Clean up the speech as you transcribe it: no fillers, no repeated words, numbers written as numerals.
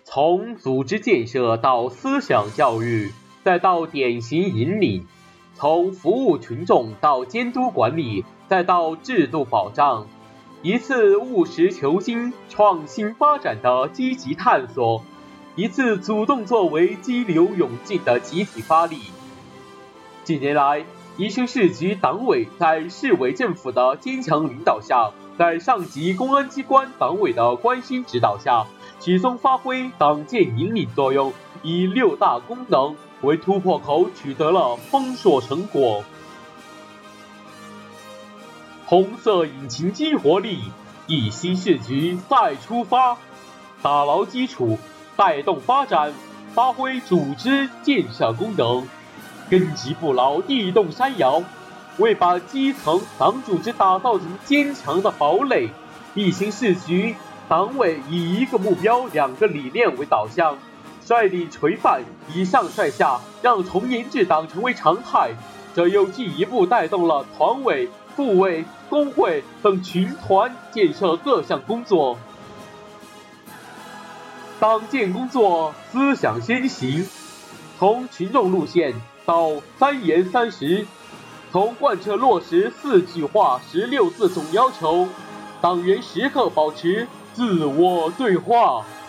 从组织建设到思想教育，再到典型引领，从服务群众到监督管理，再到制度保障，一次务实求新、创新发展的积极探索，一次主动作为、激流勇进的集体发力。近年来，宜兴市局党委在市委政府的坚强领导下，在上级公安机关党委的关心指导下，始终发挥党建引领作用，以6大功能为突破口，取得了丰硕成果。红色引擎激活力，宜兴市局再出发，打牢基础，带动发展，发挥组织建设功能，根基不牢，地动山摇。为把基层党组织打造成坚强的堡垒，宜兴市局党委以1个目标、2个理念为导向，率领垂范，以上率下，让从严治党成为常态。这又进一步带动了团委、部委、工会等群团建设各项工作。党建工作思想先行，从群众路线到3严3实，从贯彻落实4句话16字总要求，党员时刻保持自我对话。